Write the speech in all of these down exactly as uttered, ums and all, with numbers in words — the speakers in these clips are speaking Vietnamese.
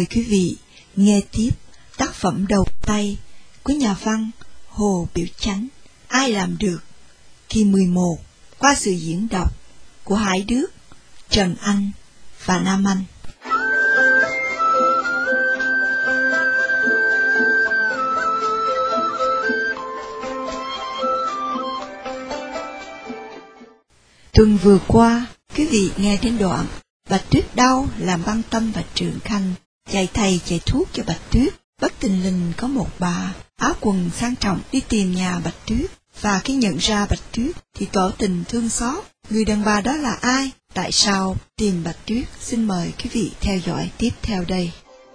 mời quý vị nghe tiếp tác phẩm đầu tay của nhà văn Hồ Biểu Chánh, Ai làm được, kỳ mười một, qua sự diễn đọc của Hải Đức, Trần Anh và Nam Anh. Tuần vừa qua, quý vị nghe đến đoạn Bạch Tuyết đau làm Băng Tâm và Trượng Khanh chạy thầy chạy thuốc cho Bạch Tuyết. Bất tình lình có một bà áo quần sang trọng đi tìm nhà Bạch Tuyết, và khi nhận ra Bạch Tuyết thì tỏ tình thương xót. Người đàn bà đó là ai? Tại sao tìm Bạch Tuyết? Xin mời quý vị theo dõi tiếp theo đây.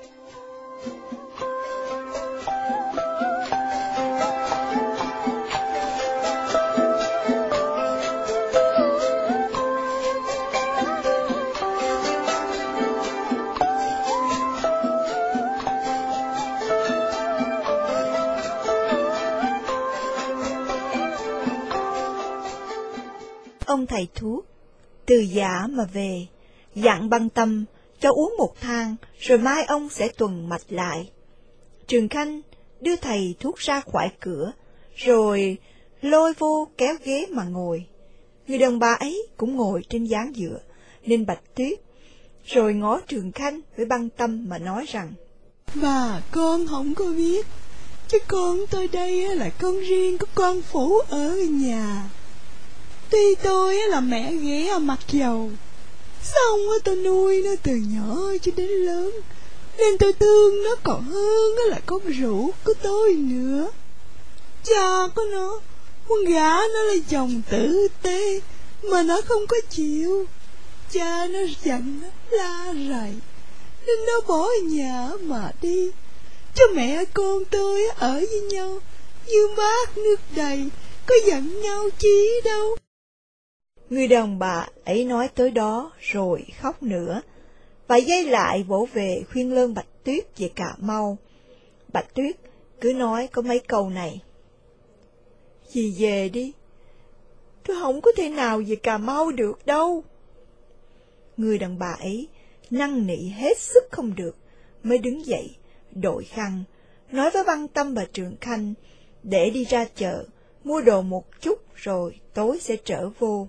Ông thầy thuốc từ giả mà về, dặn Băng Tâm cho uống một thang, rồi mai ông sẽ tuần mạch lại. Trượng Khanh đưa thầy thuốc ra khỏi cửa, rồi lôi vô kéo ghế mà ngồi. Người đàn bà ấy cũng ngồi trên gián dựa, nên Bạch Tuyết rồi ngó Trượng Khanh với Băng Tâm mà nói rằng: Bà con không có biết, chứ con tôi đây là con riêng của con phủ ở nhà. Tuy tôi là mẹ ghẻ mặc dầu, xong tôi nuôi nó từ nhỏ cho đến lớn, nên tôi thương nó còn hơn là con ruột của tôi nữa. Cha của nó muốn gả nó là chồng tử tế, mà nó không có chịu. Cha nó giận nó la rầy, nên nó bỏ nhà mà đi, cho mẹ con tôi ở với nhau như bát nước đầy, có giận nhau chi đâu. Người đàn bà ấy nói tới đó rồi khóc nữa, và dây lại vỗ về khuyên lơn Bạch Tuyết về Cà Mau. Bạch Tuyết cứ nói có mấy câu này: Dì về đi, tôi không có thể nào về Cà Mau được đâu. Người đàn bà ấy năn nỉ hết sức không được, mới đứng dậy đội khăn, nói với Băng Tâm và Trượng Khanh để đi ra chợ mua đồ một chút, rồi tối sẽ trở vô.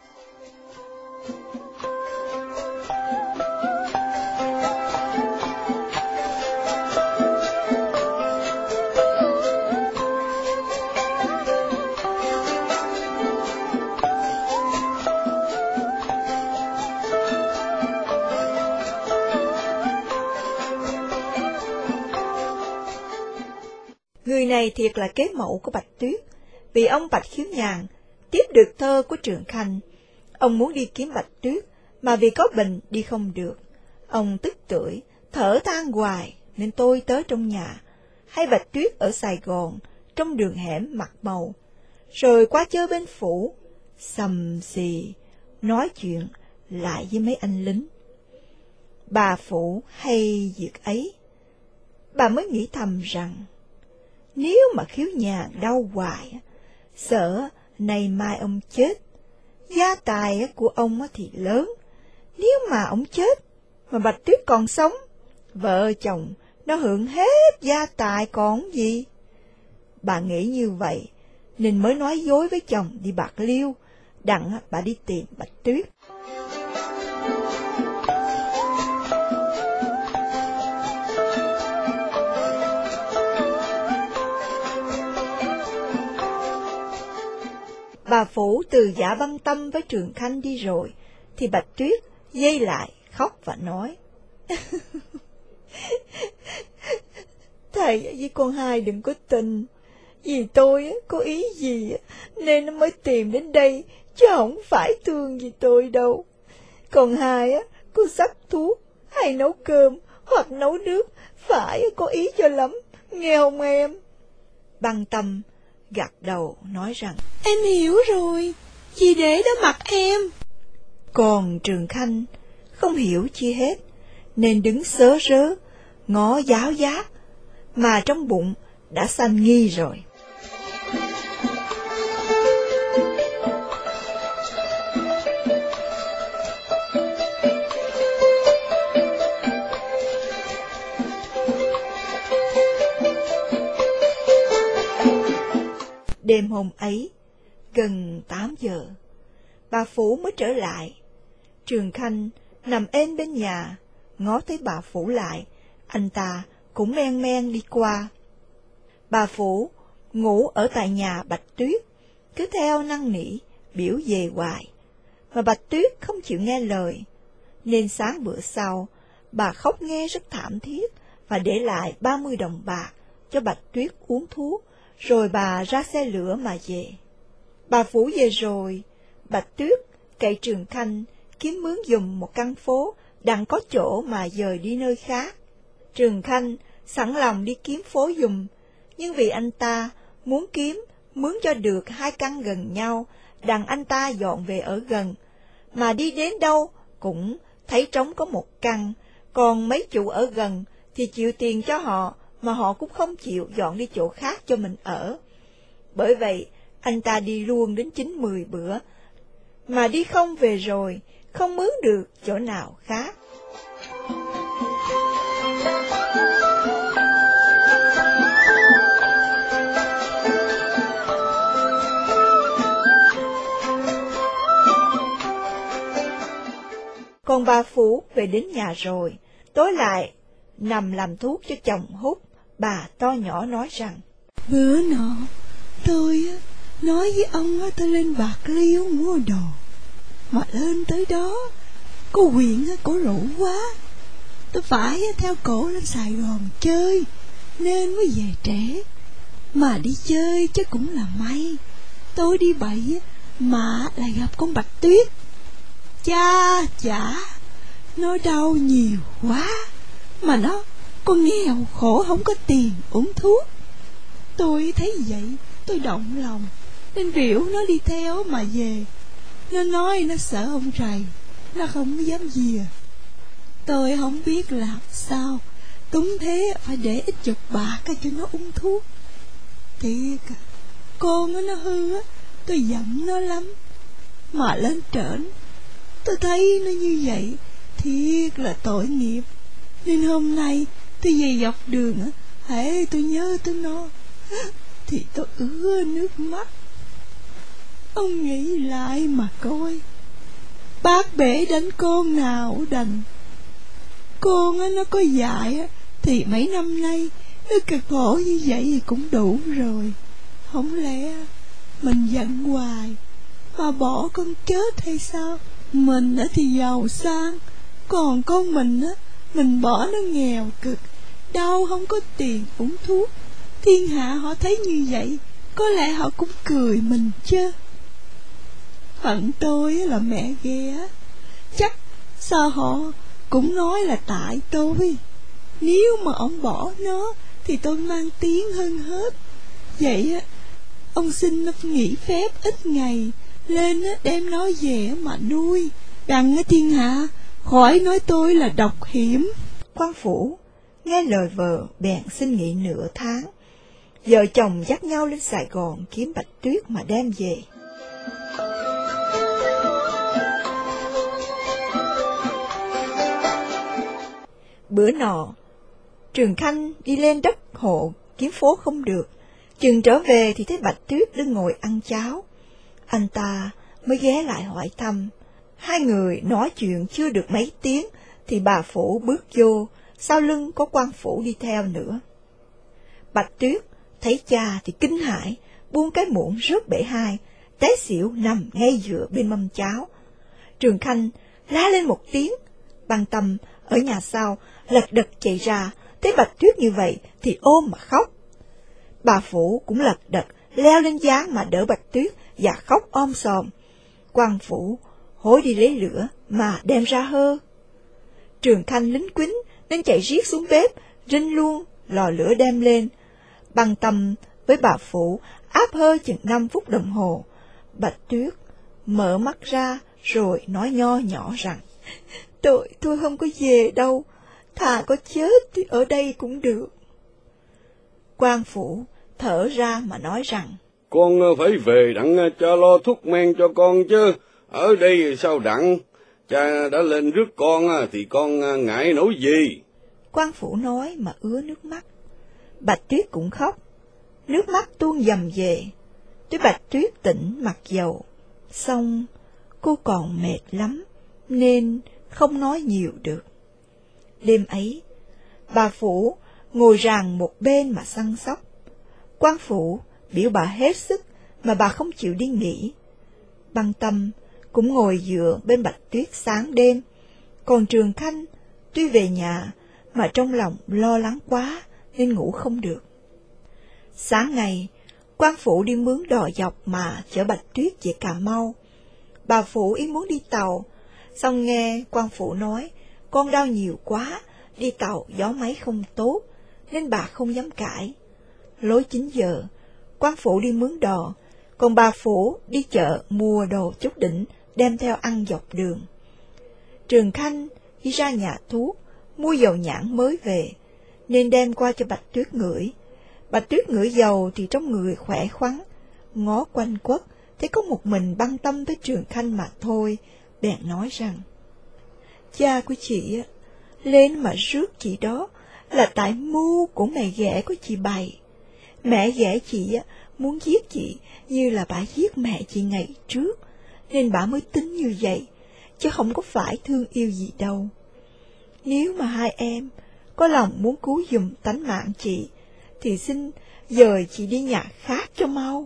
Người này thiệt là kế mẫu của Bạch Tuyết, vì ông Bạch Khiếu Nhàn tiếp được thơ của Trượng Khanh. Ông muốn đi kiếm Bạch Tuyết, mà vì có bệnh đi không được. Ông tức tưởi, thở than hoài, nên tôi tới trong nhà, hay Bạch Tuyết ở Sài Gòn, trong đường hẻm mặt màu, rồi qua chơi bên phủ, xầm xì, nói chuyện lại với mấy anh lính. Bà phủ hay việc ấy, bà mới nghĩ thầm rằng, nếu mà Khiếu Nhàn đau hoài, sợ nay mai ông chết, gia tài của ông thì lớn. Nếu mà ông chết, mà Bạch Tuyết còn sống, vợ chồng nó hưởng hết gia tài còn gì. Bà nghĩ như vậy, nên mới nói dối với chồng đi Bạc Liêu, đặng bà đi tìm Bạch Tuyết. Bà phủ từ giả Băng Tâm với Trượng Khanh đi rồi, thì Bạch Tuyết dây lại khóc và nói: Thầy với con hai đừng có tin, vì tôi có ý gì nên nó mới tìm đến đây, chứ không phải thương gì tôi đâu. Còn hai có sắc thuốc hay nấu cơm hoặc nấu nước phải có ý cho lắm, nghe không em? Băng Tâm gật đầu nói rằng: Em hiểu rồi, dì để đó mặt em. Còn Trượng Khanh không hiểu chi hết, nên đứng sớ rớ, ngó giáo giác, mà trong bụng đã sanh nghi rồi. Đêm hôm ấy, gần tám giờ, bà Phủ mới trở lại. Trường Khanh nằm êm bên nhà, ngó thấy bà Phủ lại, anh ta cũng men men đi qua. Bà Phủ ngủ ở tại nhà Bạch Tuyết, cứ theo năn nỉ, biểu về hoài, mà Bạch Tuyết không chịu nghe lời, nên sáng bữa sau, bà khóc nghe rất thảm thiết và để lại ba mươi đồng bạc cho Bạch Tuyết uống thuốc, rồi bà ra xe lửa mà về. Bà Phủ về rồi, Bạch Tuyết cậy Trường Khanh kiếm mướn giùm một căn phố đặng có chỗ mà dời đi nơi khác. Trường Khanh sẵn lòng đi kiếm phố giùm, nhưng vì anh ta muốn kiếm mướn cho được hai căn gần nhau, đặng anh ta dọn về ở gần, mà đi đến đâu cũng thấy trống có một căn, còn mấy chủ ở gần thì chịu tiền cho họ, mà họ cũng không chịu dọn đi chỗ khác cho mình ở. Bởi vậy, anh ta đi luôn đến chín mười bữa, mà đi không về rồi, không mướn được chỗ nào khác. Còn bà Phủ về đến nhà rồi, tối lại nằm làm thuốc cho chồng hút. Bà to nhỏ nói rằng: Bữa nọ tôi nói với ông tôi lên Bạc Liêu mua đồ, mà lên tới đó cô huyện cổ rủ quá, tôi phải theo cổ lên Sài Gòn chơi nên mới về trễ. Mà đi chơi chứ cũng là may, tôi đi bậy mà lại gặp con Bạch Tuyết. Cha chả, nó đau nhiều quá, mà nó con nghèo khổ không có tiền uống thuốc. Tôi thấy vậy, tôi động lòng, nên biểu nó đi theo mà về. Nó nói nó sợ ông rầy, nó không dám về. Tôi không biết làm sao, đúng thế phải để ít chục bạc cho nó uống thuốc. Thiệt, con nó hư á, tôi giận nó lắm. Mà lên trển, tôi thấy nó như vậy, thiệt là tội nghiệp. Nên hôm nay tôi về dọc đường á, hễ tôi nhớ tới nó thì tôi ứa nước mắt. Ông nghĩ lại mà coi, bác bể đánh con nào đành. Con á, nó có dạy á, thì mấy năm nay nó cực khổ như vậy thì cũng đủ rồi. Không lẽ mình giận hoài mà bỏ con chết hay sao? Mình á thì giàu sang, còn con mình á, mình bỏ nó nghèo cực, đau không có tiền uống thuốc. Thiên hạ họ thấy như vậy, có lẽ họ cũng cười mình chứ. Phận tôi là mẹ ghẻ, chắc sao họ cũng nói là tại tôi. Nếu mà ông bỏ nó thì tôi mang tiếng hơn hết. Vậy á, ông xin nghỉ phép ít ngày, lên đem nó về mà nuôi, đặng thiên hạ khỏi nói tôi là độc hiểm. Quan Phủ nghe lời vợ bèn xin nghỉ nửa tháng. Vợ chồng dắt nhau lên Sài Gòn kiếm Bạch Tuyết mà đem về. Bữa nọ, Trường Khanh đi lên đất hộ kiếm phố không được, chừng trở về thì thấy Bạch Tuyết đứng ngồi ăn cháo. Anh ta mới ghé lại hỏi thăm. Hai người nói chuyện chưa được mấy tiếng thì bà Phủ bước vô, sau lưng có quan Phủ đi theo nữa. Bạch Tuyết thấy cha thì kinh hãi, buông cái muỗng rớt bể hai, té xỉu nằm ngay giữa bên mâm cháo. Trường Khanh la lên một tiếng, Ban Tâm ở nhà sau lật đật chạy ra, thấy Bạch Tuyết như vậy thì ôm mà khóc. Bà Phủ cũng lật đật leo lên gián mà đỡ Bạch Tuyết và khóc om sòm. Quan Phủ hối đi lấy lửa mà đem ra hơ. Trường Khanh lính quýnh nên chạy riết xuống bếp, rinh luôn lò lửa đem lên. Ban Tâm với bà Phủ áp hơ chừng năm phút đồng hồ. Bạch Tuyết mở mắt ra rồi nói nho nhỏ rằng: Tôi, tôi không có về đâu, thà có chết thì ở đây cũng được. Quan Phủ thở ra mà nói rằng: Con phải về đặng cha lo thuốc men cho con chứ, ở đây sao đặng, cha đã lên rước con thì con ngại nổi gì. Quan Phủ nói mà ứa nước mắt. Bạch Tuyết cũng khóc, nước mắt tuôn dầm về. Tuy Bạch Tuyết tỉnh mặc dầu, xong cô còn mệt lắm, nên không nói nhiều được. Đêm ấy, bà Phủ ngồi ràng một bên mà săn sóc. Quan Phủ biểu bà hết sức mà bà không chịu đi nghỉ. Băng Tâm cũng ngồi dựa bên Bạch Tuyết sáng đêm, còn Trường Khanh tuy về nhà mà trong lòng lo lắng quá nên ngủ không được. Sáng ngày, Quan Phủ đi mướn đò dọc mà chở Bạch Tuyết về Cà Mau. Bà Phủ ý muốn đi tàu, xong nghe Quan Phủ nói con đau nhiều quá, đi tàu gió máy không tốt, nên bà không dám cãi. Lối chín giờ, Quan Phủ đi mướn đò, còn bà Phủ đi chợ mua đồ chút đỉnh đem theo ăn dọc đường. Trường Khanh đi ra nhà thuốc mua dầu nhãn mới về, nên đem qua cho Bạch Tuyết ngửi. Bạch Tuyết ngửi dầu thì trong người khỏe khoắn, ngó quanh quất thấy có một mình Băng Tâm với Trường Khanh mà thôi, bèn nói rằng: cha của chị á, lên mà rước chị đó là tại mưu của mẹ ghẻ của chị bày. Mẹ ghẻ chị á, muốn giết chị như là bà giết mẹ chị ngày trước, nên bà mới tính như vậy, chứ không có phải thương yêu gì đâu. Nếu mà hai em có lòng muốn cứu giùm tánh mạng chị, thì xin dời chị đi nhà khác cho mau.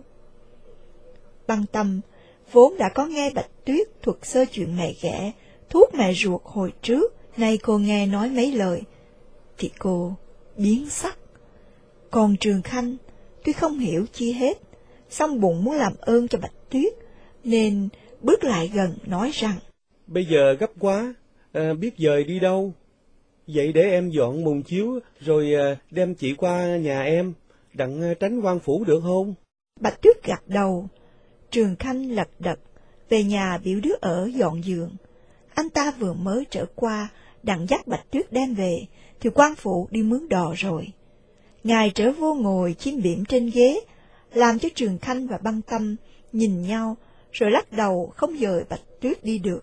Băng Tâm vốn đã có nghe Bạch Tuyết thuật sơ chuyện mẹ ghẻ, thuốc mẹ ruột hồi trước, nay cô nghe nói mấy lời, thì cô biến sắc. Còn Trường Khanh tuy không hiểu chi hết, song bụng muốn làm ơn cho Bạch Tuyết, nên bước lại gần nói rằng: bây giờ gấp quá, à, biết dời đi đâu? Vậy để em dọn mùng chiếu rồi à, đem chị qua nhà em, đặng tránh Quan Phủ được không? Bạch Tuyết gật đầu. Trường Khanh lật đật về nhà biểu đứa ở dọn giường. Anh ta vừa mới trở qua, đặng dắt Bạch Tuyết đem về, thì Quan Phủ đi mướn đò rồi. Ngài trở vô ngồi chiêm biểm trên ghế, làm cho Trường Khanh và Băng Tâm nhìn nhau, rồi lắc đầu không dời Bạch Tuyết đi được.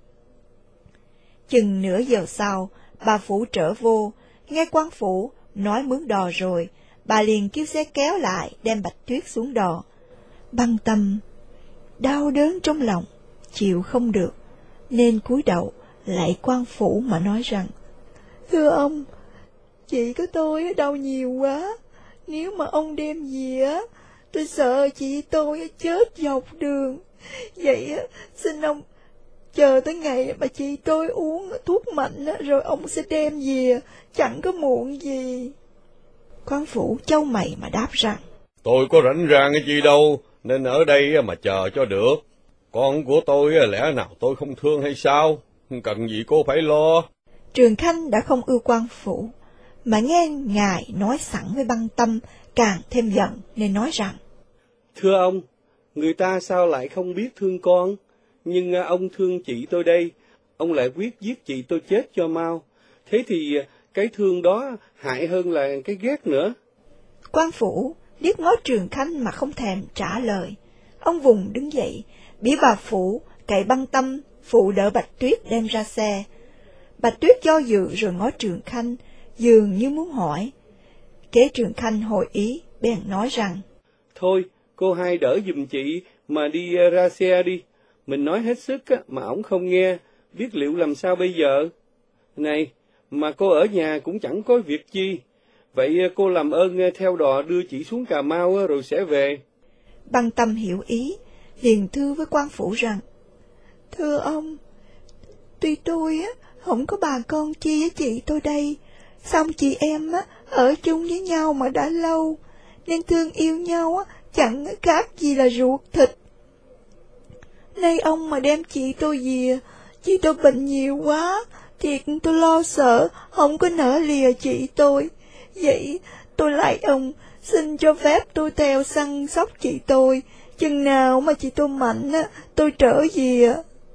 Chừng nửa giờ sau, bà Phủ trở vô, nghe Quan Phủ nói mướn đò rồi, bà liền kêu xe kéo lại đem Bạch Tuyết xuống đò. Băng Tâm đau đớn trong lòng, chịu không được, nên cúi đầu lạy Quan Phủ mà nói rằng: thưa ông, chị của tôi đau nhiều quá, nếu mà ông đem về á, tôi sợ chị tôi chết dọc đường. Vậy xin ông chờ tới ngày mà chị tôi uống thuốc mạnh rồi ông sẽ đem về, chẳng có muộn gì. Quan Phủ chau mày mà đáp rằng: tôi có rảnh rang cái gì đâu, nên ở đây mà chờ cho được. Con của tôi lẽ nào tôi không thương hay sao? Cần gì cô phải lo. Trường Khanh đã không ưa Quan Phủ, mà nghe ngài nói sẵn với Băng Tâm càng thêm giận, nên nói rằng: thưa ông, người ta sao lại không biết thương con? Nhưng ông thương chị tôi đây, ông lại quyết giết chị tôi chết cho mau. Thế thì cái thương đó hại hơn là cái ghét nữa. Quan Phủ liếc ngó Trường Khanh mà không thèm trả lời. Ông vùng đứng dậy, biểu bà Phủ cậy Băng Tâm phụ đỡ Bạch Tuyết đem ra xe. Bạch Tuyết do dự rồi ngó Trường Khanh, dường như muốn hỏi. Kế Trường Khanh hồi ý, bèn nói rằng: thôi, cô hai đỡ giùm chị mà đi ra xe đi. Mình nói hết sức mà ổng không nghe, biết liệu làm sao bây giờ. Này, mà cô ở nhà cũng chẳng có việc chi. Vậy cô làm ơn theo đò đưa chị xuống Cà Mau rồi sẽ về. Băng Tâm hiểu ý, liền thưa với Quan Phủ rằng: thưa ông, tuy tôi không có bà con chi với chị tôi đây, song chị em ở chung với nhau mà đã lâu, nên thương yêu nhau chẳng khác gì là ruột thịt. Nay ông mà đem chị tôi về, chị tôi bệnh nhiều quá, thiệt tôi lo sợ không có nỡ lìa chị tôi. Vậy tôi lại ông xin cho phép tôi theo săn sóc chị tôi, chừng nào mà chị tôi mạnh tôi trở về.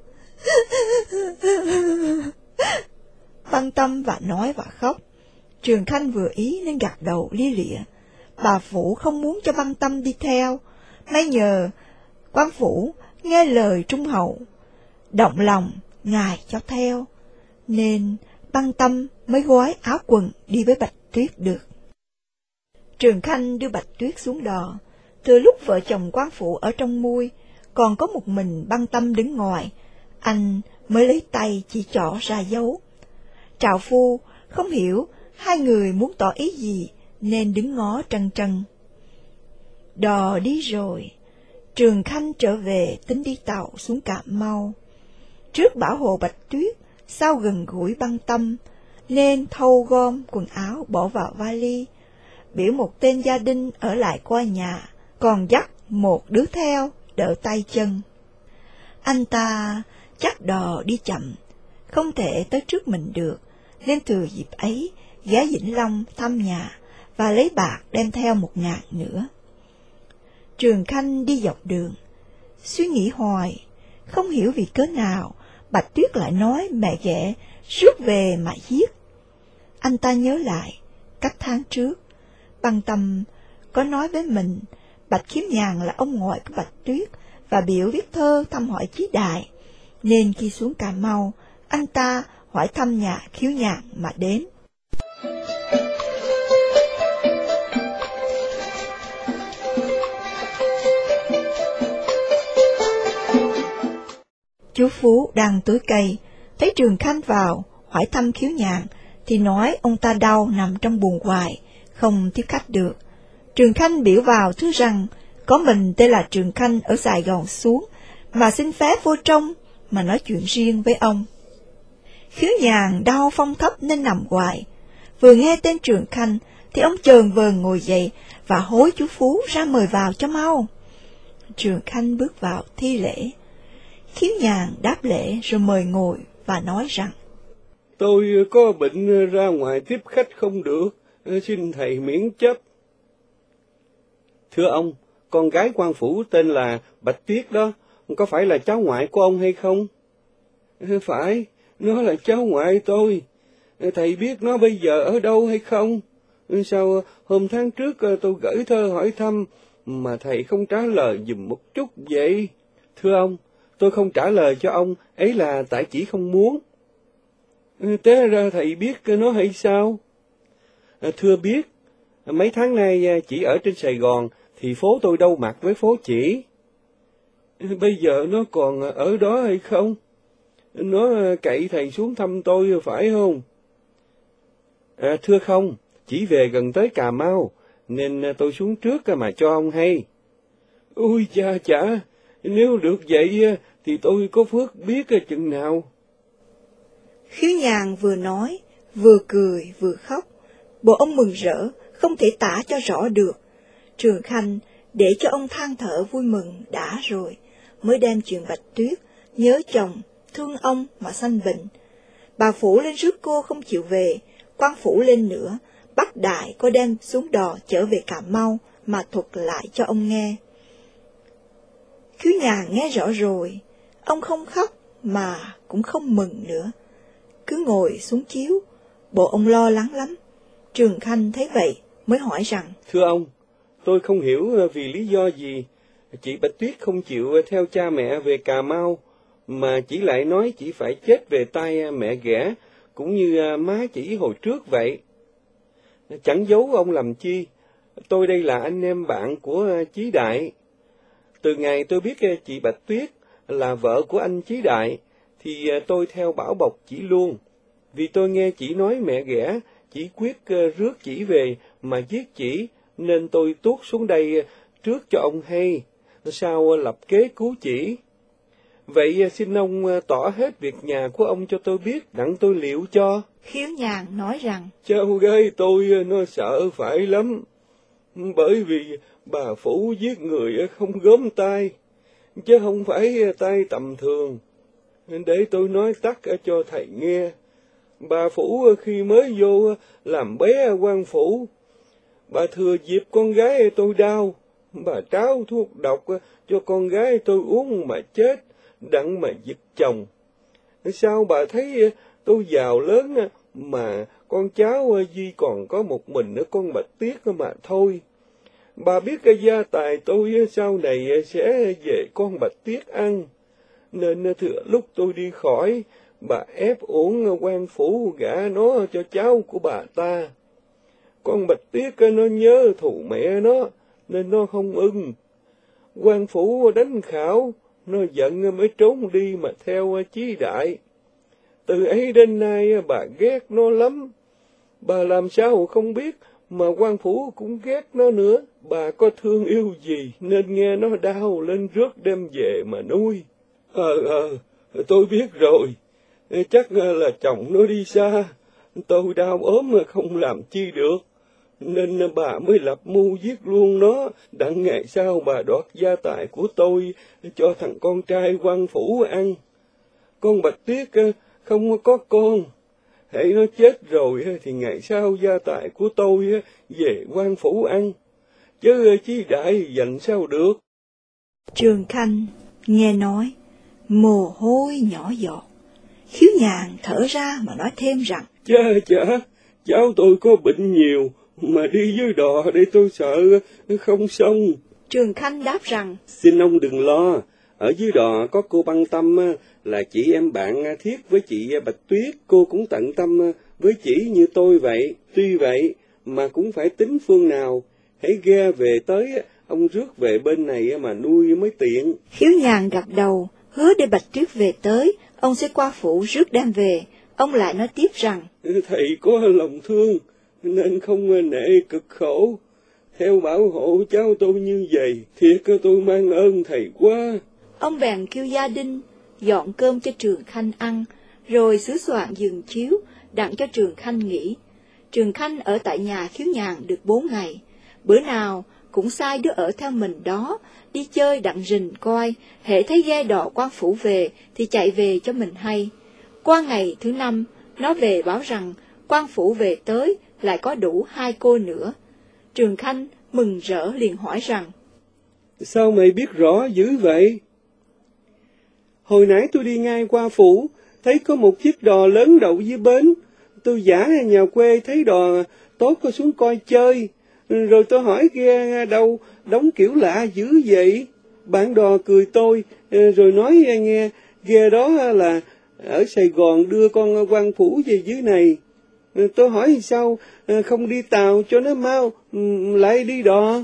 Băng Tâm và nói và khóc. Trường Khanh vừa ý nên gật đầu lia lịa. Bà Phủ không muốn cho Băng Tâm đi theo, may nhờ Quan Phủ nghe lời trung hậu, động lòng ngài cho theo, nên Băng Tâm mới gói áo quần đi với Bạch Tuyết được. Trường Khanh đưa Bạch Tuyết xuống đò, Từ lúc vợ chồng quan phụ ở trong mui, còn có một mình Băng Tâm đứng ngoài, anh mới lấy tay chỉ trỏ ra dấu. Trạo phu không hiểu hai người muốn tỏ ý gì, nên đứng ngó trân trân. Đò đi rồi, Trường Khanh trở về tính đi tàu xuống Cà Mau. Trước bảo hộ Bạch Tuyết, sau gần gũi Băng Tâm, nên thâu gom quần áo bỏ vào vali, biểu một tên gia đình ở lại qua nhà, còn dắt một đứa theo đỡ tay chân. Anh ta chắc đò đi chậm, không thể tới trước mình được, nên từ dịp ấy ghé Vĩnh Long thăm nhà và lấy bạc đem theo một ngàn nữa. Trường Khanh đi dọc đường, suy nghĩ hoài, không hiểu vì cớ nào Bạch Tuyết lại nói mẹ ghẻ rước về mà giết. Anh ta nhớ lại, cách tháng trước, Băng Tâm có nói với mình Bạch Khiếu Nhàn là ông ngoại của Bạch Tuyết và biểu viết thơ thăm hỏi Chí Đại, nên khi xuống Cà Mau, anh ta hỏi thăm nhà Khiếu Nhàn mà đến. Chú Phú đang tưới cây, thấy Trường Khanh vào, hỏi thăm Khiếu Nhàn, thì nói ông ta đau nằm trong buồng hoài, không tiếp khách được. Trường Khanh biểu vào thứ rằng, có mình tên là Trường Khanh ở Sài Gòn xuống, mà xin phép vô trong, mà nói chuyện riêng với ông. Khiếu Nhàn đau phong thấp nên nằm hoài. Vừa nghe tên Trường Khanh, thì ông chờn vờn ngồi dậy, và hối chú Phú ra mời vào cho mau. Trường Khanh bước vào thi lễ. Khiếu Nhàn đáp lễ rồi mời ngồi và nói rằng, tôi có bệnh ra ngoài tiếp khách không được, xin thầy miễn chấp. Thưa ông, con gái quan phủ tên là Bạch Tuyết đó, có phải là cháu ngoại của ông hay không? Phải, nó là cháu ngoại tôi. Thầy biết nó bây giờ ở đâu hay không? Sao hôm tháng trước tôi gửi thơ hỏi thăm, mà thầy không trả lời giùm một chút vậy? Thưa ông, tôi không trả lời cho ông, ấy là tại chỉ không muốn. Té ra thầy biết nó hay sao? Thưa biết, mấy tháng nay chỉ ở trên Sài Gòn, thì phố tôi đâu mặt với phố chỉ. Bây giờ nó còn ở đó hay không? Nó cậy thầy xuống thăm tôi phải không? À, thưa không, chỉ về gần tới Cà Mau, nên tôi xuống trước mà cho ông hay. Ôi cha chả, nếu được vậy thì tôi có phước biết chừng nào. Khiếu Nhàn vừa nói, vừa cười, vừa khóc. Bộ ông mừng rỡ, không thể tả cho rõ được. Trường Khanh để cho ông than thở vui mừng đã rồi, mới đem chuyện Bạch Tuyết, nhớ chồng, thương ông mà sanh bệnh. Bà Phủ lên rước cô không chịu về, quan phủ lên nữa, bắt Đại có đem xuống đò trở về Cà Mau mà thuật lại cho ông nghe. Khiếu Nhàn nghe rõ rồi, ông không khóc mà cũng không mừng nữa, cứ ngồi xuống chiếu, bộ ông lo lắng lắm. Trường Khanh thấy vậy mới hỏi rằng, thưa ông, tôi không hiểu vì lý do gì chị Bạch Tuyết không chịu theo cha mẹ về Cà Mau, mà chỉ lại nói chỉ phải chết về tay mẹ ghẻ, cũng như má chỉ hồi trước vậy. Chẳng giấu ông làm chi, tôi đây là anh em bạn của Chí Đại. Từ ngày tôi biết chị Bạch Tuyết là vợ của anh Chí Đại, thì tôi theo bảo bọc chỉ luôn. Vì tôi nghe chị nói mẹ ghẻ, chỉ quyết rước chỉ về mà giết chỉ, nên tôi tuốt xuống đây trước cho ông hay, sao lập kế cứu chỉ. Vậy xin ông tỏ hết việc nhà của ông cho tôi biết, đặng tôi liệu cho. Khiếu Nhàn nói rằng, cháu gái tôi nó sợ phải lắm, bởi vì bà Phủ giết người không gớm tay, chứ không phải tay tầm thường. Để tôi nói tắt cho thầy nghe. Bà Phủ khi mới vô làm bé quan phủ, bà thừa dịp con gái tôi đau, bà tráo thuốc độc cho con gái tôi uống mà chết, đặng mà giật chồng. Sao bà thấy tôi giàu lớn mà con cháu Duy còn có một mình nữa con Bạch Tuyết mà thôi. Bà biết cái gia tài tôi sau này sẽ về con Bạch Tuyết ăn, nên thừa lúc tôi đi khỏi, bà ép uổng quan phủ gả nó cho cháu của bà ta. Con Bạch Tuyết nó nhớ thù mẹ nó, nên nó không ưng. Quan phủ đánh khảo, nó giận mới trốn đi mà theo Chí Đại. Từ ấy đến nay bà ghét nó lắm. Bà làm sao không biết, mà quan phủ cũng ghét nó nữa. Bà có thương yêu gì nên nghe nó đau lên rước đem về mà nuôi. Ờ ờ, tôi biết rồi. Chắc là chồng nó đi xa. Tôi đau ốm mà không làm chi được. Nên bà mới lập mưu giết luôn nó, đặng ngày sau bà đoạt gia tài của tôi cho thằng con trai quan phủ ăn. Con Bạch Tuyết không có con, hễ nó chết rồi thì ngày sau gia tài của tôi về quan phủ ăn, chứ Chí Đại dành sao được. Trường Khanh nghe nói, mồ hôi nhỏ giọt. Khiếu Nhàn thở ra mà nói thêm rằng, Cha chả, cháu tôi có bệnh nhiều, mà đi với đò để tôi sợ không xong. Trường Khanh đáp rằng, Xin ông đừng lo, ở dưới đò có cô Băng Tâm là chị em bạn thiết với chị Bạch Tuyết, cô cũng tận tâm với chị như tôi vậy. Tuy vậy mà cũng phải tính phương nào, hãy ghe về tới ông rước về bên này mà nuôi mới tiện. Khiếu Nhàn gật đầu, hứa để Bạch Tuyết về tới, ông sẽ qua phủ rước đem về. Ông lại nói tiếp rằng, Thầy có lòng thương, nên không nể cực khổ. Theo bảo hộ cháu tôi như vậy, thiệt tôi mang ơn thầy quá. Ông bèn kêu gia đình dọn cơm cho Trường Khanh ăn, rồi sửa soạn giường chiếu, đặng cho Trường Khanh nghỉ. Trường Khanh ở tại nhà Khiếu Nhàn được bốn ngày, bữa nào cũng sai đứa ở theo mình đó, đi chơi đặng rình coi, hễ thấy ghe đò quan phủ về thì chạy về cho mình hay. Qua ngày thứ năm, nó về báo rằng quan phủ về tới, lại có đủ hai cô nữa. Trường Khanh mừng rỡ liền hỏi rằng, Sao mày biết rõ dữ vậy? Hồi nãy tôi đi ngang qua phủ, thấy có một chiếc đò lớn đậu dưới bến. Tôi giả nhà quê thấy đò tốt có xuống coi chơi. Rồi tôi hỏi ghe đâu đóng kiểu lạ dữ vậy? Bạn đò cười tôi, rồi nói nghe ghe đó là ở Sài Gòn đưa con quan phủ về dưới này. Tôi hỏi sao không đi tàu cho nó mau, lại đi đò?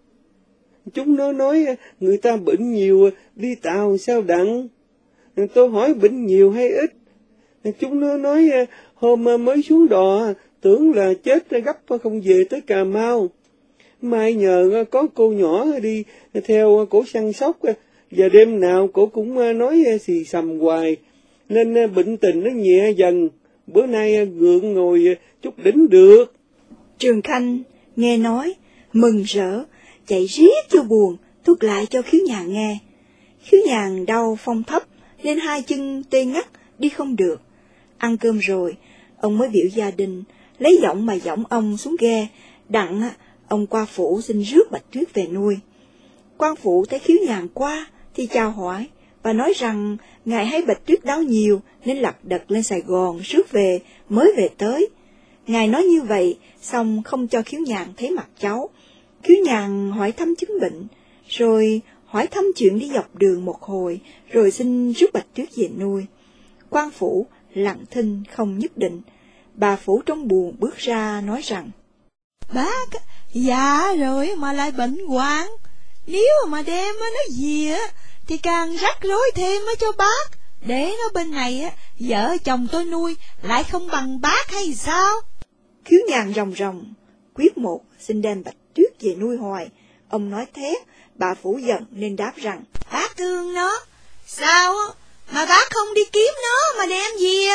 Chúng nó nói người ta bệnh nhiều, đi tàu sao đặng? Tôi hỏi bệnh nhiều hay ít? Chúng nó nói hôm mới xuống đò, tưởng là chết gấp không về tới Cà Mau. Mai nhờ có cô nhỏ đi theo cổ săn sóc, và đêm nào cổ cũng nói xì xầm hoài, nên bệnh tình nó nhẹ dần, bữa nay gượng ngồi chút đỉnh được. Trường Khanh nghe nói, mừng rỡ, chạy riết cho buồn, thúc lại cho Khiếu Nhàn nghe. Khiếu Nhàn đau phong thấp, nên hai chân tê ngắt, đi không được. Ăn cơm rồi, ông mới biểu gia đình, lấy giọng mà giọng ông xuống ghe, đặng ông qua phủ xin rước Bạch Tuyết về nuôi. Quan phủ thấy Khiếu Nhàn qua, thì chào hỏi, và nói rằng ngài hay Bạch Tuyết đau nhiều, nên lật đật lên Sài Gòn rước về, mới về tới. Ngài nói như vậy, xong không cho Khiếu Nhàn thấy mặt cháu. Khiếu Nhàn hỏi thăm chứng bệnh, rồi hỏi thăm chuyện đi dọc đường một hồi, rồi xin rước Bạch Tuyết về nuôi. Quan phủ lặng thinh không nhất định. Bà phủ trong buồn bước ra nói rằng, Bác già rồi mà lại bệnh hoạn, nếu mà đem nó về thì càng rắc rối thêm cho bác. Để nó bên này vợ chồng tôi nuôi lại không bằng bác hay sao? Khiếu Nhàn ròng ròng, quyết một xin đem Bạch Tuyết về nuôi hoài. Ông nói thế, bà phủ giận nên đáp rằng, Bác thương nó, sao mà bác không đi kiếm nó mà đem về?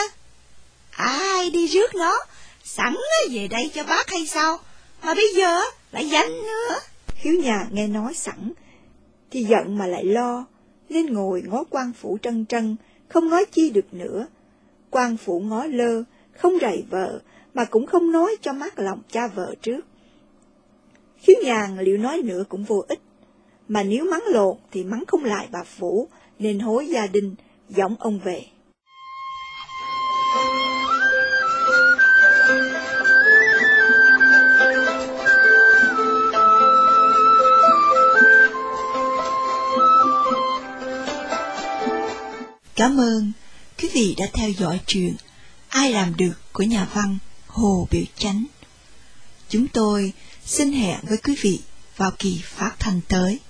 Ai đi rước nó, sẵn về đây cho bác hay sao? Mà bây giờ lại giận nữa. Khiếu Nhàn nghe nói sẵn, thì giận mà lại lo, nên ngồi ngó quan phủ trân trân, không nói chi được nữa. Quan phủ ngó lơ, không rầy vợ, mà cũng không nói cho mát lòng cha vợ trước. Khiếu Nhàn liệu nói nữa cũng vô ích, mà nếu mắng lộn thì mắng không lại bà phủ, nên hối gia đình, giọng ông về. Cảm ơn quý vị đã theo dõi truyện Ai làm được của nhà văn Hồ Biểu Chánh. Chúng tôi xin hẹn với quý vị vào kỳ phát thanh tới.